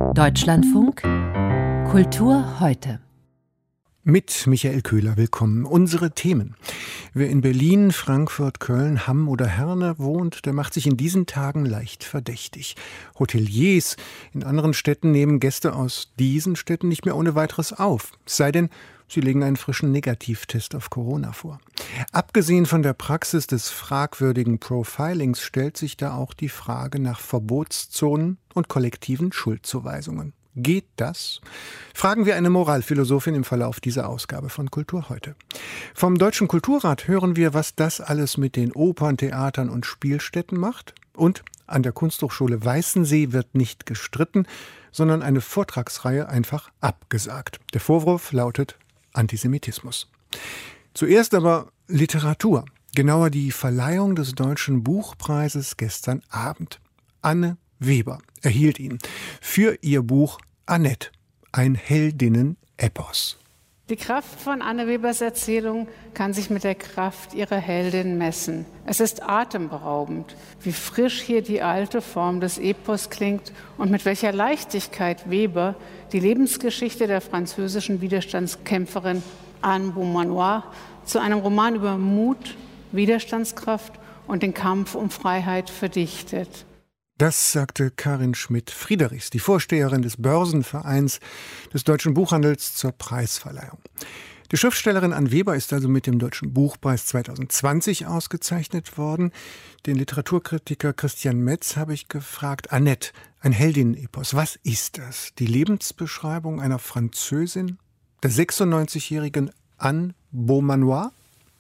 Deutschlandfunk Kultur heute. Mit Michael Köhler willkommen. Unsere Themen. Wer in Berlin, Frankfurt, Köln, Hamm oder Herne wohnt, der macht sich in diesen Tagen leicht verdächtig. Hoteliers in anderen Städten nehmen Gäste aus diesen Städten nicht mehr ohne weiteres auf. Es sei denn, sie legen einen frischen Negativtest auf Corona vor. Abgesehen von der Praxis des fragwürdigen Profilings stellt sich da auch die Frage nach Verbotszonen und kollektiven Schuldzuweisungen. Geht das? Fragen wir eine Moralphilosophin im Verlauf dieser Ausgabe von Kultur heute. Vom Deutschen Kulturrat hören wir, was das alles mit den Opern, Theatern und Spielstätten macht. Und an der Kunsthochschule Weißensee wird nicht gestritten, sondern eine Vortragsreihe einfach abgesagt. Der Vorwurf lautet Antisemitismus. Zuerst aber Literatur. Genauer die Verleihung des Deutschen Buchpreises gestern Abend. Anne Weber erhielt ihn für ihr Buch Annette, ein Heldinnen-Epos. Die Kraft von Anne Webers Erzählung kann sich mit der Kraft ihrer Heldin messen. Es ist atemberaubend, wie frisch hier die alte Form des Epos klingt und mit welcher Leichtigkeit Weber die Lebensgeschichte der französischen Widerstandskämpferin Anne Beaumanoir zu einem Roman über Mut, Widerstandskraft und den Kampf um Freiheit verdichtet. Das sagte Karin Schmidt-Friedrichs, die Vorsteherin des Börsenvereins des Deutschen Buchhandels, zur Preisverleihung. Die Schriftstellerin Anne Weber ist also mit dem Deutschen Buchpreis 2020 ausgezeichnet worden. Den Literaturkritiker Christian Metz habe ich gefragt: Annette, ein Heldinnen-Epos, was ist das? Die Lebensbeschreibung einer Französin, der 96-jährigen Anne Beaumanoir?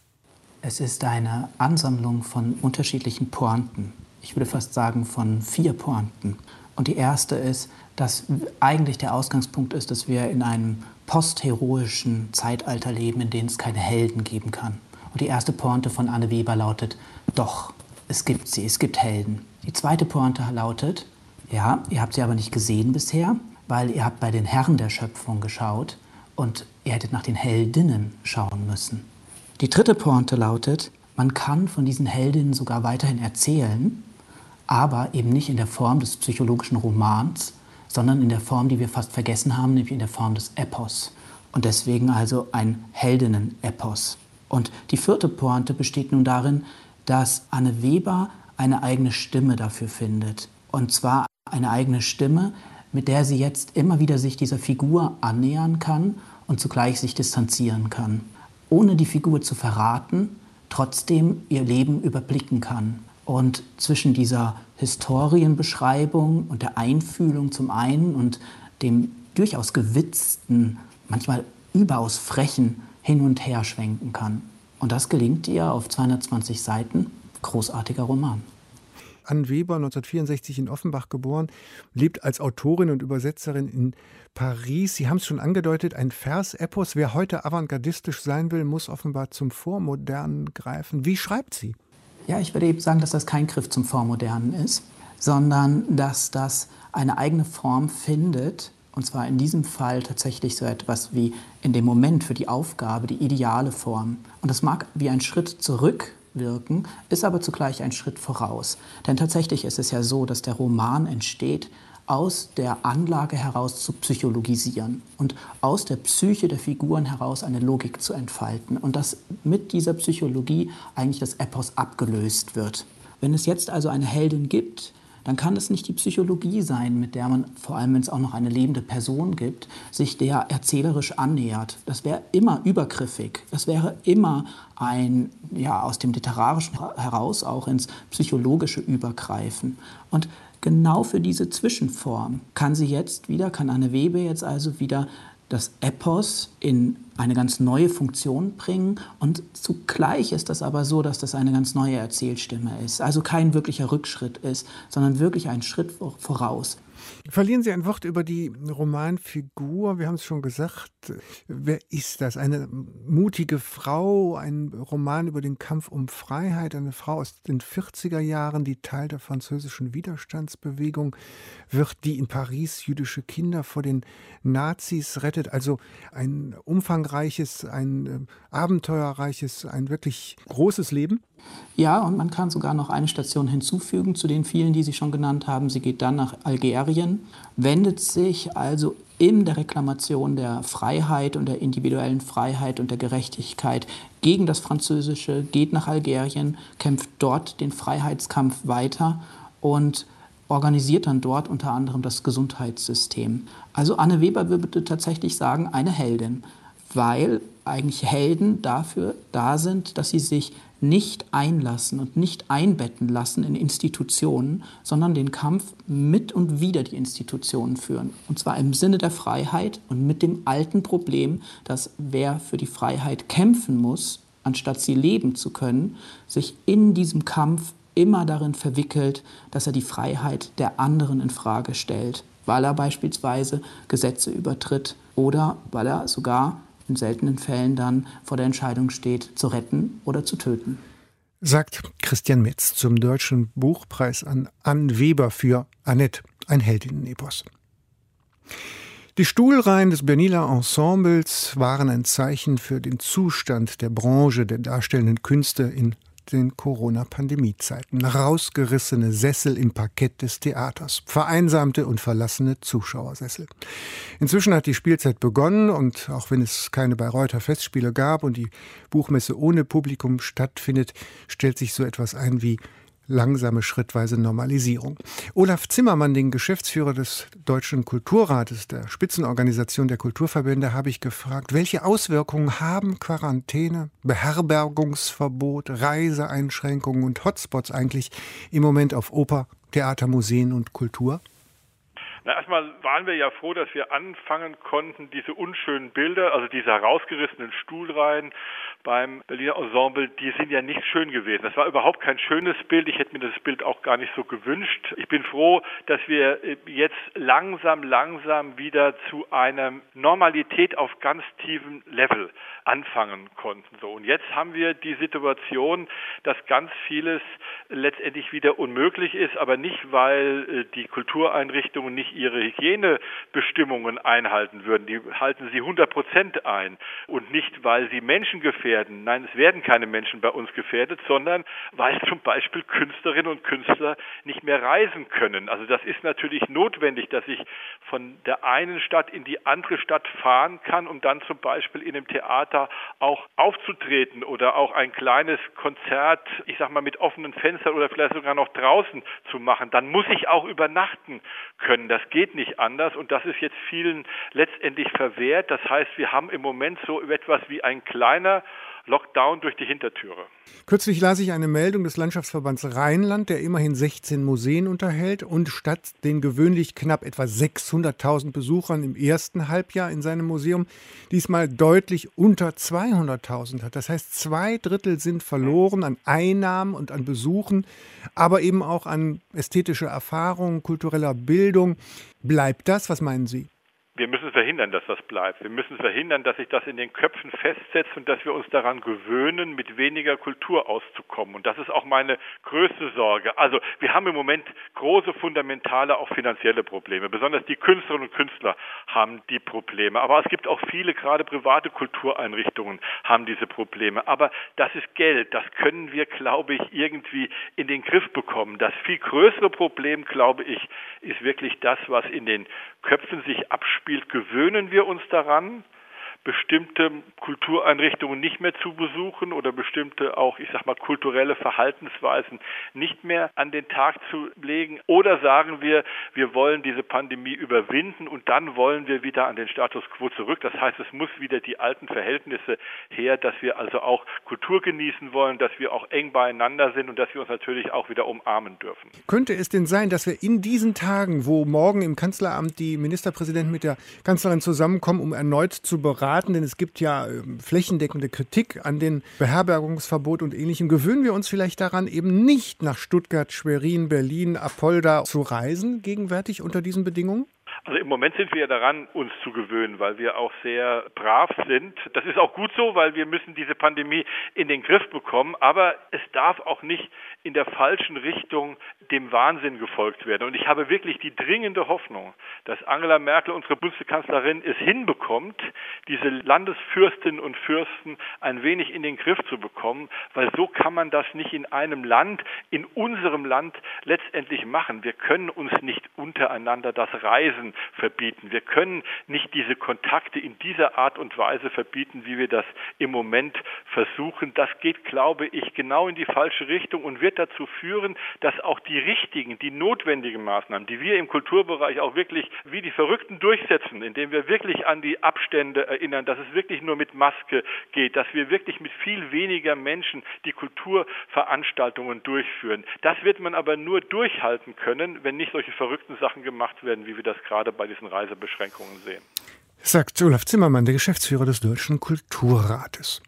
Es ist eine Ansammlung von unterschiedlichen Pointen. Ich würde fast sagen von 4 Pointen. Und die erste ist, dass eigentlich der Ausgangspunkt ist, dass wir in einem postheroischen Zeitalter leben, in dem es keine Helden geben kann. Und die erste Pointe von Anne Weber lautet: Doch, es gibt sie, es gibt Helden. Die zweite Pointe lautet: Ja, ihr habt sie aber nicht gesehen bisher, weil ihr habt bei den Herren der Schöpfung geschaut und ihr hättet nach den Heldinnen schauen müssen. Die dritte Pointe lautet: Man kann von diesen Heldinnen sogar weiterhin erzählen, aber eben nicht in der Form des psychologischen Romans, sondern in der Form, die wir fast vergessen haben, nämlich in der Form des Epos. Und deswegen also ein Heldinnen-Epos. Und die vierte Pointe besteht nun darin, dass Anne Weber eine eigene Stimme dafür findet. Und zwar eine eigene Stimme, mit der sie jetzt immer wieder sich dieser Figur annähern kann und zugleich sich distanzieren kann. Ohne die Figur zu verraten, trotzdem ihr Leben überblicken kann. Und zwischen dieser Historienbeschreibung und der Einfühlung zum einen und dem durchaus gewitzten, manchmal überaus frechen hin und her schwenken kann. Und das gelingt ihr auf 220 Seiten. Großartiger Roman. Anne Weber, 1964 in Offenbach geboren, lebt als Autorin und Übersetzerin in Paris. Sie haben es schon angedeutet, ein Vers-Epos. Wer heute avantgardistisch sein will, muss offenbar zum Vormodernen greifen. Wie schreibt sie? Ja, ich würde eben sagen, dass das kein Griff zum Vormodernen ist, sondern dass das eine eigene Form findet, und zwar in diesem Fall tatsächlich so etwas wie in dem Moment für die Aufgabe, die ideale Form. Und das mag wie ein Schritt zurück wirken, ist aber zugleich ein Schritt voraus. Denn tatsächlich ist es ja so, dass der Roman entsteht aus der Anlage heraus zu psychologisieren und aus der Psyche der Figuren heraus eine Logik zu entfalten und dass mit dieser Psychologie eigentlich das Epos abgelöst wird. Wenn es jetzt also eine Heldin gibt, dann kann es nicht die Psychologie sein, mit der man, vor allem wenn es auch noch eine lebende Person gibt, sich der erzählerisch annähert. Das wäre immer übergriffig. Das wäre immer ein, ja, aus dem Literarischen heraus auch ins Psychologische übergreifen. Und genau für diese Zwischenform kann Anne Weber jetzt also wieder das Epos in eine ganz neue Funktion bringen. Und zugleich ist das aber so, dass das eine ganz neue Erzählstimme ist. Also kein wirklicher Rückschritt ist, sondern wirklich ein Schritt voraus. Verlieren Sie ein Wort über die Romanfigur. Wir haben es schon gesagt. Wer ist das? Eine mutige Frau, ein Roman über den Kampf um Freiheit. Eine Frau aus den 40er Jahren, die Teil der französischen Widerstandsbewegung wird, die in Paris jüdische Kinder vor den Nazis rettet. Also ein umfangreiches, ein abenteuerreiches, ein wirklich großes Leben. Ja, und man kann sogar noch eine Station hinzufügen zu den vielen, die Sie schon genannt haben. Sie geht dann nach Algerien, wendet sich also in der Reklamation der Freiheit und der individuellen Freiheit und der Gerechtigkeit gegen das Französische, geht nach Algerien, kämpft dort den Freiheitskampf weiter und organisiert dann dort unter anderem das Gesundheitssystem. Also Anne Weber würde tatsächlich sagen, eine Heldin, weil eigentlich Helden dafür da sind, dass sie sich nicht einlassen und nicht einbetten lassen in Institutionen, sondern den Kampf mit und wider die Institutionen führen. Und zwar im Sinne der Freiheit und mit dem alten Problem, dass wer für die Freiheit kämpfen muss, anstatt sie leben zu können, sich in diesem Kampf immer darin verwickelt, dass er die Freiheit der anderen in Frage stellt, weil er beispielsweise Gesetze übertritt oder weil er sogar in seltenen Fällen dann vor der Entscheidung steht, zu retten oder zu töten. Sagt Christian Metz zum Deutschen Buchpreis an Anne Weber für Annette, ein Heldinnen-Epos. Die Stuhlreihen des Berliner Ensembles waren ein Zeichen für den Zustand der Branche der darstellenden Künste in den Corona-Pandemie-Zeiten. Rausgerissene Sessel im Parkett des Theaters, vereinsamte und verlassene Zuschauersessel. Inzwischen hat die Spielzeit begonnen und auch wenn es keine Bayreuther Festspiele gab und die Buchmesse ohne Publikum stattfindet, stellt sich so etwas ein wie langsame, schrittweise Normalisierung. Olaf Zimmermann, den Geschäftsführer des Deutschen Kulturrates, der Spitzenorganisation der Kulturverbände, habe ich gefragt, welche Auswirkungen haben Quarantäne, Beherbergungsverbot, Reiseeinschränkungen und Hotspots eigentlich im Moment auf Oper, Theater, Museen und Kultur? Na, erstmal waren wir ja froh, dass wir anfangen konnten, diese unschönen Bilder, also diese herausgerissenen Stuhlreihen beim Berliner Ensemble, die sind ja nicht schön gewesen. Das war überhaupt kein schönes Bild. Ich hätte mir das Bild auch gar nicht so gewünscht. Ich bin froh, dass wir jetzt langsam wieder zu einer Normalität auf ganz tiefem Level anfangen konnten. So, und jetzt haben wir die Situation, dass ganz vieles letztendlich wieder unmöglich ist, aber nicht, weil die Kultureinrichtungen nicht ihre Hygienebestimmungen einhalten würden. Die halten sie 100% ein. Und nicht, weil sie Menschen gefährden. Nein, es werden keine Menschen bei uns gefährdet, sondern weil zum Beispiel Künstlerinnen und Künstler nicht mehr reisen können. Also das ist natürlich notwendig, dass ich von der einen Stadt in die andere Stadt fahren kann, um dann zum Beispiel in einem Theater auch aufzutreten oder auch ein kleines Konzert, ich sag mal mit offenen Fenstern oder vielleicht sogar noch draußen zu machen. Dann muss ich auch übernachten können. Das geht nicht anders und das ist jetzt vielen letztendlich verwehrt. Das heißt, wir haben im Moment so etwas wie ein kleiner Lockdown durch die Hintertüre. Kürzlich las ich eine Meldung des Landschaftsverbands Rheinland, der immerhin 16 Museen unterhält und statt den gewöhnlich knapp etwa 600.000 Besuchern im ersten Halbjahr in seinem Museum diesmal deutlich unter 200.000 hat. Das heißt, 2/3 sind verloren an Einnahmen und an Besuchen, aber eben auch an ästhetischer Erfahrung, kultureller Bildung. Bleibt das? Was meinen Sie? Wir müssen verhindern, dass das bleibt. Wir müssen verhindern, dass sich das in den Köpfen festsetzt und dass wir uns daran gewöhnen, mit weniger Kultur auszukommen. Und das ist auch meine größte Sorge. Also wir haben im Moment große, fundamentale, auch finanzielle Probleme. Besonders die Künstlerinnen und Künstler haben die Probleme. Aber es gibt auch viele, gerade private Kultureinrichtungen haben diese Probleme. Aber das ist Geld. Das können wir, glaube ich, irgendwie in den Griff bekommen. Das viel größere Problem, glaube ich, ist wirklich das, was in den Köpfen sich abspielt. Gewöhnen wir uns daran, bestimmte Kultureinrichtungen nicht mehr zu besuchen oder bestimmte auch, ich sag mal, kulturelle Verhaltensweisen nicht mehr an den Tag zu legen? Oder sagen wir, wir wollen diese Pandemie überwinden und dann wollen wir wieder an den Status quo zurück? Das heißt, es muss wieder die alten Verhältnisse her, dass wir also auch Kultur genießen wollen, dass wir auch eng beieinander sind und dass wir uns natürlich auch wieder umarmen dürfen. Könnte es denn sein, dass wir in diesen Tagen, wo morgen im Kanzleramt die Ministerpräsidenten mit der Kanzlerin zusammenkommen, um erneut zu beraten, denn es gibt ja flächendeckende Kritik an den Beherbergungsverbot und Ähnlichem. Gewöhnen wir uns vielleicht daran, eben nicht nach Stuttgart, Schwerin, Berlin, Apolda zu reisen, gegenwärtig unter diesen Bedingungen? Also im Moment sind wir ja daran, uns zu gewöhnen, weil wir auch sehr brav sind. Das ist auch gut so, weil wir müssen diese Pandemie in den Griff bekommen. Aber es darf auch nicht in der falschen Richtung dem Wahnsinn gefolgt werden. Und ich habe wirklich die dringende Hoffnung, dass Angela Merkel, unsere Bundeskanzlerin, es hinbekommt, diese Landesfürstinnen und Fürsten ein wenig in den Griff zu bekommen, weil so kann man das nicht in einem Land, in unserem Land letztendlich machen. Wir können uns nicht untereinander das Reisen verbieten. Wir können nicht diese Kontakte in dieser Art und Weise verbieten, wie wir das im Moment versuchen. Das geht, glaube ich, genau in die falsche Richtung und wird dazu führen, dass auch die richtigen, die notwendigen Maßnahmen, die wir im Kulturbereich auch wirklich wie die Verrückten durchsetzen, indem wir wirklich an die Abstände erinnern, dass es wirklich nur mit Maske geht, dass wir wirklich mit viel weniger Menschen die Kulturveranstaltungen durchführen. Das wird man aber nur durchhalten können, wenn nicht solche verrückten Sachen gemacht werden, wie wir das gerade bei diesen Reisebeschränkungen sehen. Sagt Olaf Zimmermann, der Geschäftsführer des Deutschen Kulturrates.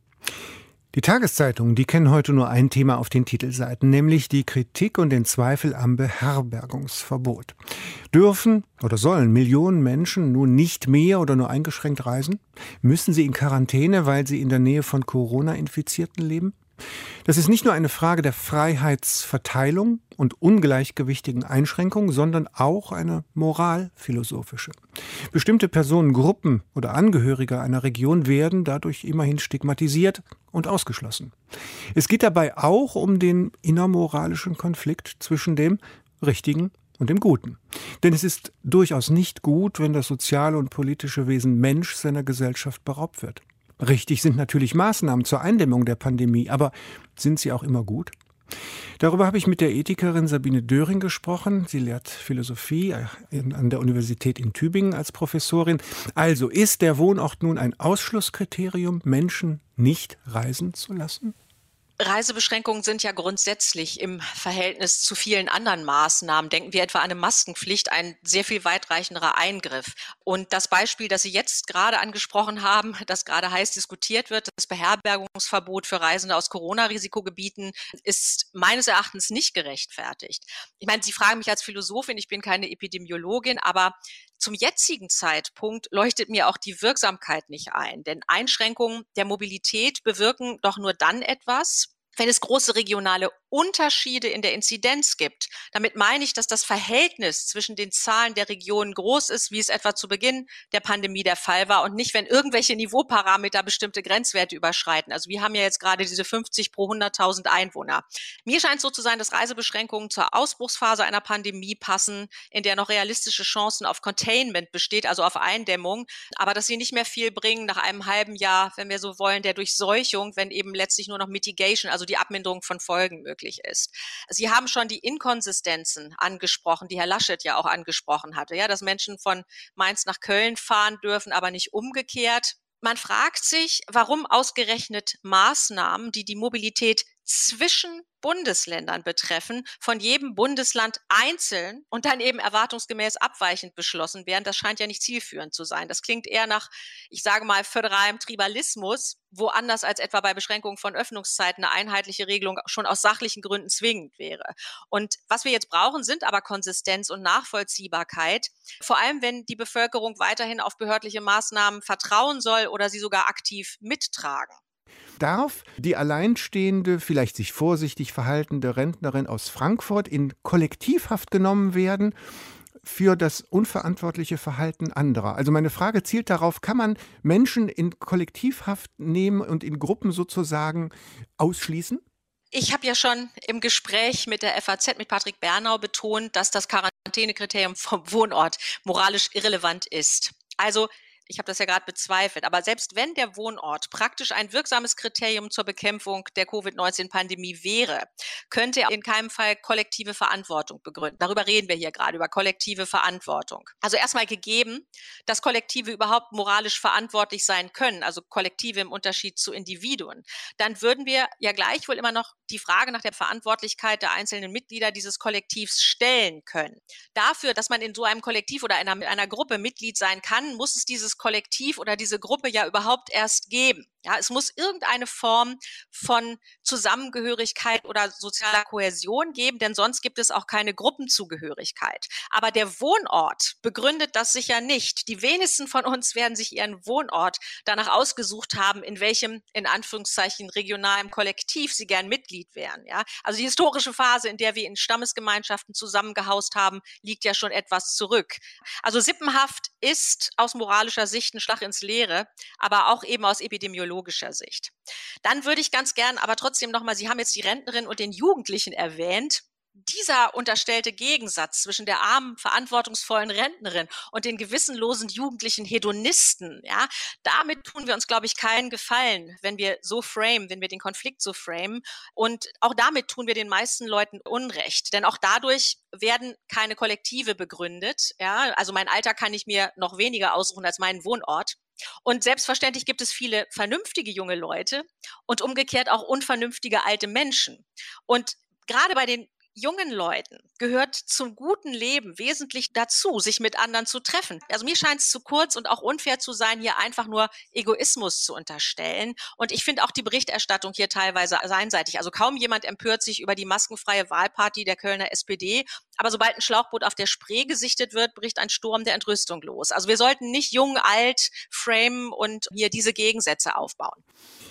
Die Tageszeitungen, die kennen heute nur ein Thema auf den Titelseiten, nämlich die Kritik und den Zweifel am Beherbergungsverbot. Dürfen oder sollen Millionen Menschen nun nicht mehr oder nur eingeschränkt reisen? Müssen sie in Quarantäne, weil sie in der Nähe von Corona-Infizierten leben? Das ist nicht nur eine Frage der Freiheitsverteilung und ungleichgewichtigen Einschränkungen, sondern auch eine moralphilosophische. Bestimmte Personengruppen oder Angehörige einer Region werden dadurch immerhin stigmatisiert und ausgeschlossen. Es geht dabei auch um den innermoralischen Konflikt zwischen dem Richtigen und dem Guten. Denn es ist durchaus nicht gut, wenn das soziale und politische Wesen Mensch seiner Gesellschaft beraubt wird. Richtig sind natürlich Maßnahmen zur Eindämmung der Pandemie, aber sind sie auch immer gut? Darüber habe ich mit der Ethikerin Sabine Döring gesprochen. Sie lehrt Philosophie an der Universität in Tübingen als Professorin. Also, ist der Wohnort nun ein Ausschlusskriterium, Menschen nicht reisen zu lassen? Reisebeschränkungen sind ja grundsätzlich im Verhältnis zu vielen anderen Maßnahmen, denken wir etwa an eine Maskenpflicht, ein sehr viel weitreichenderer Eingriff. Und das Beispiel, das Sie jetzt gerade angesprochen haben, das gerade heiß diskutiert wird, das Beherbergungsverbot für Reisende aus Corona-Risikogebieten, ist meines Erachtens nicht gerechtfertigt. Ich meine, Sie fragen mich als Philosophin, ich bin keine Epidemiologin, aber zum jetzigen Zeitpunkt leuchtet mir auch die Wirksamkeit nicht ein, denn Einschränkungen der Mobilität bewirken doch nur dann etwas, wenn es große regionale Unterschiede in der Inzidenz gibt. Damit meine ich, dass das Verhältnis zwischen den Zahlen der Regionen groß ist, wie es etwa zu Beginn der Pandemie der Fall war und nicht, wenn irgendwelche Niveauparameter bestimmte Grenzwerte überschreiten. Also wir haben ja jetzt gerade diese 50 pro 100.000 Einwohner. Mir scheint so zu sein, dass Reisebeschränkungen zur Ausbruchsphase einer Pandemie passen, in der noch realistische Chancen auf Containment besteht, also auf Eindämmung, aber dass sie nicht mehr viel bringen nach einem halben Jahr, wenn wir so wollen, der Durchseuchung, wenn eben letztlich nur noch Mitigation, also die Abminderung von Folgen möglich ist. Sie haben schon die Inkonsistenzen angesprochen, die Herr Laschet ja auch angesprochen hatte, ja, dass Menschen von Mainz nach Köln fahren dürfen, aber nicht umgekehrt. Man fragt sich, warum ausgerechnet Maßnahmen, die die Mobilität zwischen Bundesländern betreffen, von jedem Bundesland einzeln und dann eben erwartungsgemäß abweichend beschlossen werden. Das scheint ja nicht zielführend zu sein. Das klingt eher nach, ich sage mal, föderalem Tribalismus, wo anders als etwa bei Beschränkungen von Öffnungszeiten eine einheitliche Regelung schon aus sachlichen Gründen zwingend wäre. Und was wir jetzt brauchen, sind aber Konsistenz und Nachvollziehbarkeit, vor allem wenn die Bevölkerung weiterhin auf behördliche Maßnahmen vertrauen soll oder sie sogar aktiv mittragen. Darf die alleinstehende, vielleicht sich vorsichtig verhaltende Rentnerin aus Frankfurt in Kollektivhaft genommen werden für das unverantwortliche Verhalten anderer? Also meine Frage zielt darauf, kann man Menschen in Kollektivhaft nehmen und in Gruppen sozusagen ausschließen? Ich habe ja schon im Gespräch mit der FAZ, mit Patrick Bernau betont, dass das Quarantänekriterium vom Wohnort moralisch irrelevant ist. Also ich habe das ja gerade bezweifelt, aber selbst wenn der Wohnort praktisch ein wirksames Kriterium zur Bekämpfung der Covid-19-Pandemie wäre, könnte er in keinem Fall kollektive Verantwortung begründen. Darüber reden wir hier gerade, über kollektive Verantwortung. Also erstmal gegeben, dass Kollektive überhaupt moralisch verantwortlich sein können, also Kollektive im Unterschied zu Individuen, dann würden wir ja gleichwohl immer noch die Frage nach der Verantwortlichkeit der einzelnen Mitglieder dieses Kollektivs stellen können. Dafür, dass man in so einem Kollektiv oder einer Gruppe Mitglied sein kann, muss es dieses Kollektiv oder diese Gruppe ja überhaupt erst geben. Ja, es muss irgendeine Form von Zusammengehörigkeit oder sozialer Kohäsion geben, denn sonst gibt es auch keine Gruppenzugehörigkeit. Aber der Wohnort begründet das sicher nicht. Die wenigsten von uns werden sich ihren Wohnort danach ausgesucht haben, in welchem, in Anführungszeichen, regionalen Kollektiv sie gern Mitglied wären. Ja? Also die historische Phase, in der wir in Stammesgemeinschaften zusammengehaust haben, liegt ja schon etwas zurück. Also Sippenhaft ist aus moralischer Sicht ein Schlag ins Leere, aber auch eben aus epidemiologischer Sicht. Dann würde ich ganz gern, aber trotzdem nochmal, Sie haben jetzt die Rentnerin und den Jugendlichen erwähnt. Dieser unterstellte Gegensatz zwischen der armen, verantwortungsvollen Rentnerin und den gewissenlosen jugendlichen Hedonisten, ja, damit tun wir uns, glaube ich, keinen Gefallen, wenn wir den Konflikt so framen. Und auch damit tun wir den meisten Leuten Unrecht. Denn auch dadurch werden keine Kollektive begründet. Ja, also mein Alter kann ich mir noch weniger aussuchen als meinen Wohnort. Und selbstverständlich gibt es viele vernünftige junge Leute und umgekehrt auch unvernünftige alte Menschen. Und gerade bei den jungen Leuten gehört zum guten Leben wesentlich dazu, sich mit anderen zu treffen. Also mir scheint es zu kurz und auch unfair zu sein, hier einfach nur Egoismus zu unterstellen. Und ich finde auch die Berichterstattung hier teilweise einseitig. Also kaum jemand empört sich über die maskenfreie Wahlparty der Kölner SPD. Aber sobald ein Schlauchboot auf der Spree gesichtet wird, bricht ein Sturm der Entrüstung los. Also wir sollten nicht jung, alt framen und hier diese Gegensätze aufbauen.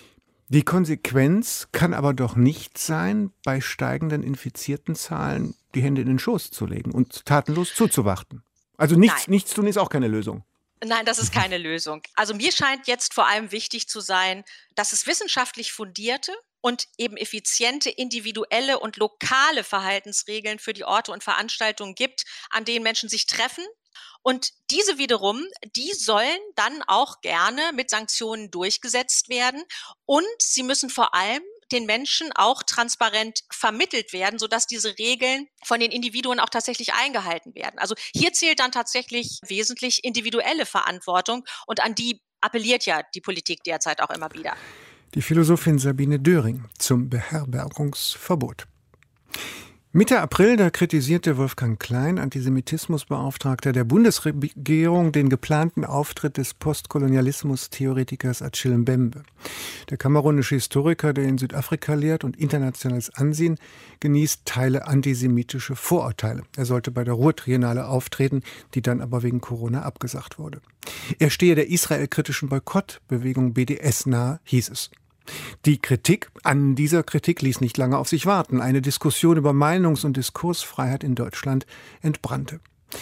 Die Konsequenz kann aber doch nicht sein, bei steigenden infizierten Zahlen die Hände in den Schoß zu legen und tatenlos zuzuwarten. Also nichts tun ist auch keine Lösung. Nein, das ist keine Lösung. Also mir scheint jetzt vor allem wichtig zu sein, dass es wissenschaftlich fundierte und eben effiziente, individuelle und lokale Verhaltensregeln für die Orte und Veranstaltungen gibt, an denen Menschen sich treffen. Und diese wiederum, die sollen dann auch gerne mit Sanktionen durchgesetzt werden. Und sie müssen vor allem den Menschen auch transparent vermittelt werden, sodass diese Regeln von den Individuen auch tatsächlich eingehalten werden. Also hier zählt dann tatsächlich wesentlich individuelle Verantwortung. Und an die appelliert ja die Politik derzeit auch immer wieder. Die Philosophin Sabine Döring zum Beherbergungsverbot. Mitte April, da kritisierte Wolfgang Klein, Antisemitismusbeauftragter der Bundesregierung, den geplanten Auftritt des Postkolonialismus-Theoretikers Achille Mbembe. Der kamerunische Historiker, der in Südafrika lehrt und internationales Ansehen genießt, teile antisemitische Vorurteile. Er sollte bei der Ruhr-Triennale auftreten, die dann aber wegen Corona abgesagt wurde. Er stehe der israelkritischen Boykottbewegung BDS nahe, hieß es. Die Kritik an dieser Kritik ließ nicht lange auf sich warten. Eine Diskussion über Meinungs- und Diskursfreiheit in Deutschland entbrannte.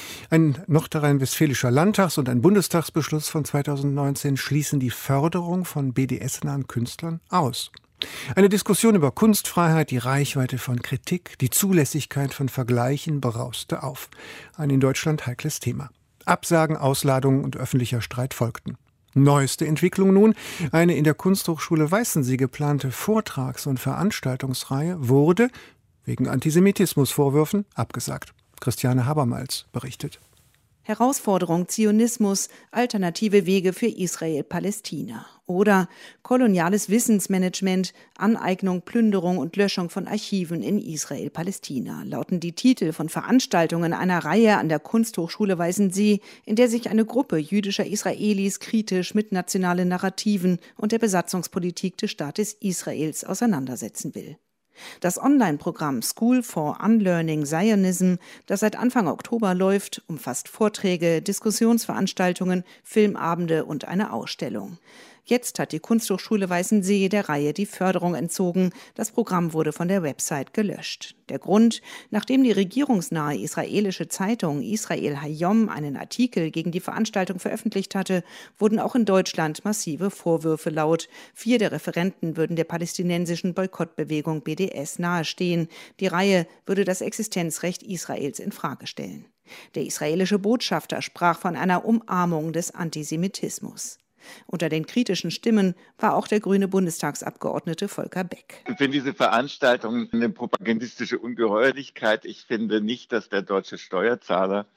Ein nordrhein-westfälischer Landtags- und ein Bundestagsbeschluss von 2019 schließen die Förderung von BDS-nahen Künstlern aus. Eine Diskussion über Kunstfreiheit, die Reichweite von Kritik, die Zulässigkeit von Vergleichen berauste auf. Ein in Deutschland heikles Thema. Absagen, Ausladungen und öffentlicher Streit folgten. Neueste Entwicklung nun: eine in der Kunsthochschule Weißensee geplante Vortrags- und Veranstaltungsreihe wurde wegen Antisemitismusvorwürfen abgesagt. Christiane Habermals berichtet. Herausforderung Zionismus, alternative Wege für Israel-Palästina. Oder koloniales Wissensmanagement, Aneignung, Plünderung und Löschung von Archiven in Israel-Palästina lauten die Titel von Veranstaltungen einer Reihe an der Kunsthochschule Weißensee, in der sich eine Gruppe jüdischer Israelis kritisch mit nationalen Narrativen und der Besatzungspolitik des Staates Israels auseinandersetzen will. Das Online-Programm School for Unlearning Zionism, das seit Anfang Oktober läuft, umfasst Vorträge, Diskussionsveranstaltungen, Filmabende und eine Ausstellung. Jetzt hat die Kunsthochschule Weißensee der Reihe die Förderung entzogen. Das Programm wurde von der Website gelöscht. Der Grund: Nachdem die regierungsnahe israelische Zeitung Israel Hayom einen Artikel gegen die Veranstaltung veröffentlicht hatte, wurden auch in Deutschland massive Vorwürfe laut. 4 der Referenten würden der palästinensischen Boykottbewegung BDS nahestehen. Die Reihe würde das Existenzrecht Israels in Frage stellen. Der israelische Botschafter sprach von einer Umarmung des Antisemitismus. Unter den kritischen Stimmen war auch der grüne Bundestagsabgeordnete Volker Beck. Ich finde diese Veranstaltung eine propagandistische Ungeheuerlichkeit. Ich finde nicht, dass der deutsche Steuerzahler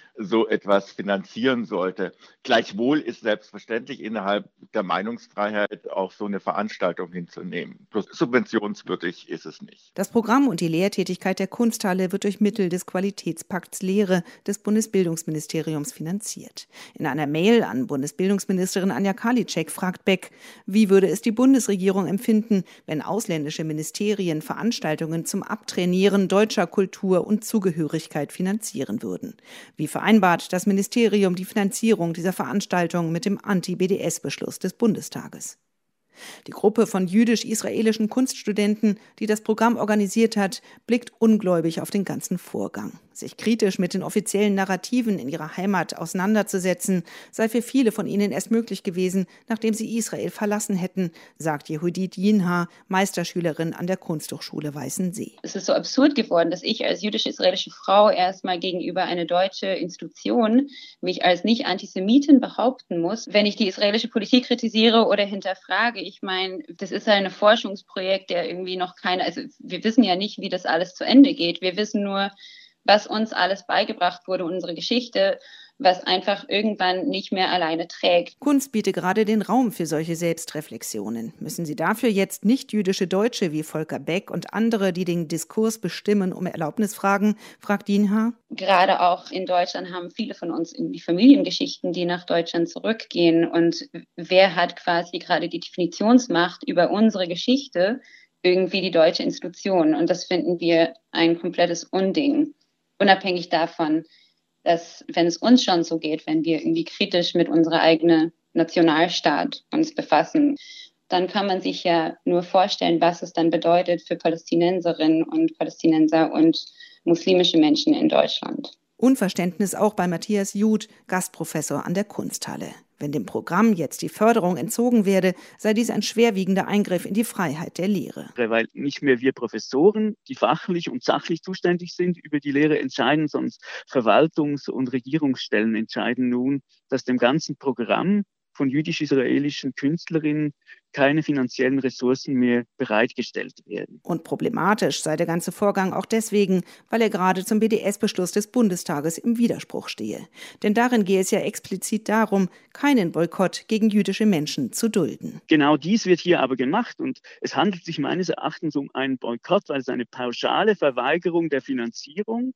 so etwas finanzieren sollte. Gleichwohl ist selbstverständlich innerhalb der Meinungsfreiheit auch so eine Veranstaltung hinzunehmen. Bloß subventionswürdig ist es nicht. Das Programm und die Lehrtätigkeit der Kunsthalle wird durch Mittel des Qualitätspakts Lehre des Bundesbildungsministeriums finanziert. In einer Mail an Bundesbildungsministerin Anja Karliczek fragt Beck, wie würde es die Bundesregierung empfinden, wenn ausländische Ministerien Veranstaltungen zum Abtrainieren deutscher Kultur und Zugehörigkeit finanzieren würden. Wie vereinbart das Ministerium die Finanzierung dieser Veranstaltung mit dem Anti-BDS-Beschluss des Bundestages? Die Gruppe von jüdisch-israelischen Kunststudenten, die das Programm organisiert hat, blickt ungläubig auf den ganzen Vorgang. Sich kritisch mit den offiziellen Narrativen in ihrer Heimat auseinanderzusetzen, sei für viele von ihnen erst möglich gewesen, nachdem sie Israel verlassen hätten, sagt Yehudit Yinha, Meisterschülerin an der Kunsthochschule Weißensee. Es ist so absurd geworden, dass ich als jüdisch-israelische Frau erstmal gegenüber einer deutschen Institution mich als Nicht-Antisemitin behaupten muss, wenn ich die israelische Politik kritisiere oder hinterfrage. Ich meine, das ist ein Forschungsprojekt, der irgendwie noch also wir wissen ja nicht, wie das alles zu Ende geht. Wir wissen nur, was uns alles beigebracht wurde, unsere Geschichte, was einfach irgendwann nicht mehr alleine trägt. Kunst bietet gerade den Raum für solche Selbstreflexionen. Müssen Sie dafür jetzt nicht-jüdische Deutsche wie Volker Beck und andere, die den Diskurs bestimmen, um Erlaubnis fragen, fragt Yinha. Gerade auch in Deutschland haben viele von uns irgendwie Familiengeschichten, die nach Deutschland zurückgehen. Und wer hat quasi gerade die Definitionsmacht über unsere Geschichte? Irgendwie die deutsche Institution. Und das finden wir ein komplettes Unding. Unabhängig davon, dass, wenn es uns schon so geht, wenn wir irgendwie kritisch mit unserer eigenen Nationalstaat uns befassen, dann kann man sich ja nur vorstellen, was es dann bedeutet für Palästinenserinnen und Palästinenser und muslimische Menschen in Deutschland. Unverständnis auch bei Matthias Jud, Gastprofessor an der Kunsthalle. Wenn dem Programm jetzt die Förderung entzogen werde, sei dies ein schwerwiegender Eingriff in die Freiheit der Lehre. Weil nicht mehr wir Professoren, die fachlich und sachlich zuständig sind, über die Lehre entscheiden, sondern Verwaltungs- und Regierungsstellen entscheiden nun, dass dem ganzen Programm von jüdisch-israelischen Künstlerinnen keine finanziellen Ressourcen mehr bereitgestellt werden. Und problematisch sei der ganze Vorgang auch deswegen, weil er gerade zum BDS-Beschluss des Bundestages im Widerspruch stehe. Denn darin gehe es ja explizit darum, keinen Boykott gegen jüdische Menschen zu dulden. Genau dies wird hier aber gemacht und es handelt sich meines Erachtens um einen Boykott, weil es eine pauschale Verweigerung der Finanzierung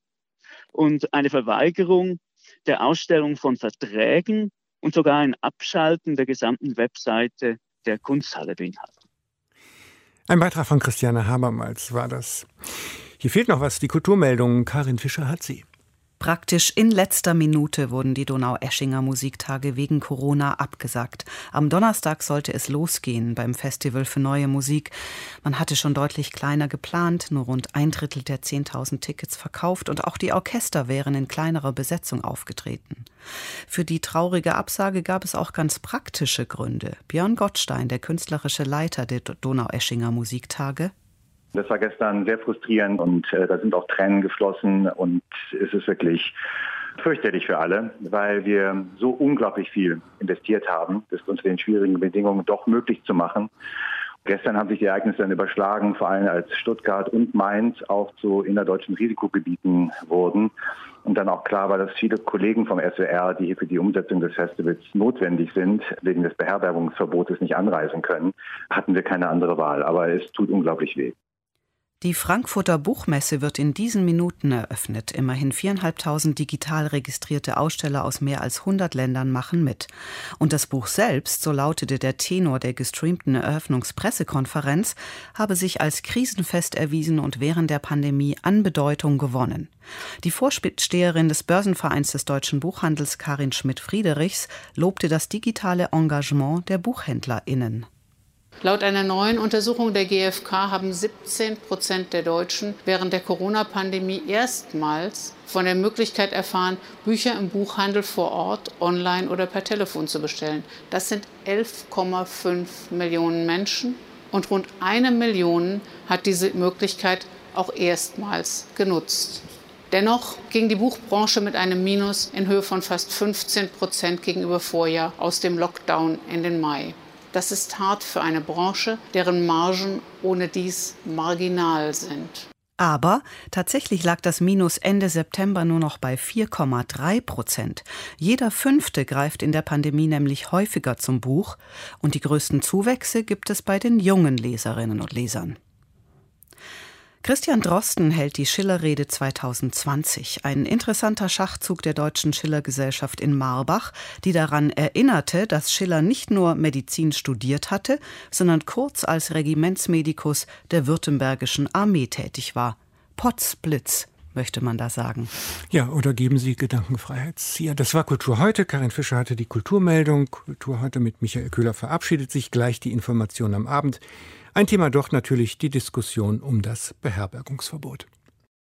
und eine Verweigerung der Ausstellung von Verträgen und sogar ein Abschalten der gesamten Webseite der Kunsthalle beinhaltet. Ein Beitrag von Christiane Habermals war das. Hier fehlt noch was, die Kulturmeldung. Karin Fischer hat sie. Praktisch in letzter Minute wurden die Donaueschinger Musiktage wegen Corona abgesagt. Am Donnerstag sollte es losgehen beim Festival für neue Musik. Man hatte schon deutlich kleiner geplant, nur rund 1/3 der 10.000 Tickets verkauft und auch die Orchester wären in kleinerer Besetzung aufgetreten. Für die traurige Absage gab es auch ganz praktische Gründe. Björn Gottstein, der künstlerische Leiter der Donaueschinger Musiktage: Das war gestern sehr frustrierend und da sind auch Tränen geflossen und es ist wirklich fürchterlich für alle, weil wir so unglaublich viel investiert haben, das unter den schwierigen Bedingungen doch möglich zu machen. Gestern haben sich die Ereignisse dann überschlagen, vor allem als Stuttgart und Mainz auch zu innerdeutschen Risikogebieten wurden. Und dann auch klar war, dass viele Kollegen vom SWR, die hier für die Umsetzung des Festivals notwendig sind, wegen des Beherbergungsverbotes nicht anreisen können, hatten wir keine andere Wahl. Aber es tut unglaublich weh. Die Frankfurter Buchmesse wird in diesen Minuten eröffnet. Immerhin 4.500 digital registrierte Aussteller aus mehr als 100 Ländern machen mit. Und das Buch selbst, so lautete der Tenor der gestreamten Eröffnungspressekonferenz, habe sich als krisenfest erwiesen und während der Pandemie an Bedeutung gewonnen. Die Vorsteherin des Börsenvereins des deutschen Buchhandels, Karin Schmidt-Friedrichs, lobte das digitale Engagement der BuchhändlerInnen. Laut einer neuen Untersuchung der GfK haben 17% der Deutschen während der Corona-Pandemie erstmals von der Möglichkeit erfahren, Bücher im Buchhandel vor Ort, online oder per Telefon zu bestellen. Das sind 11,5 Millionen Menschen und rund 1 Million hat diese Möglichkeit auch erstmals genutzt. Dennoch ging die Buchbranche mit einem Minus in Höhe von fast 15% gegenüber Vorjahr aus dem Lockdown in den Mai. Das ist hart für eine Branche, deren Margen ohne dies marginal sind. Aber tatsächlich lag das Minus Ende September nur noch bei 4,3%. Jeder Fünfte greift in der Pandemie nämlich häufiger zum Buch. Und die größten Zuwächse gibt es bei den jungen Leserinnen und Lesern. Christian Drosten hält die Schiller-Rede 2020, ein interessanter Schachzug der Deutschen Schiller-Gesellschaft in Marbach, die daran erinnerte, dass Schiller nicht nur Medizin studiert hatte, sondern kurz als Regimentsmedikus der württembergischen Armee tätig war. Potzblitz, möchte man da sagen. Ja, oder geben Sie Gedankenfreiheit. Ja, das war Kultur heute. Karin Fischer hatte die Kulturmeldung. Kultur heute mit Michael Köhler verabschiedet sich. Gleich die Information am Abend. Ein Thema doch natürlich die Diskussion um das Beherbergungsverbot.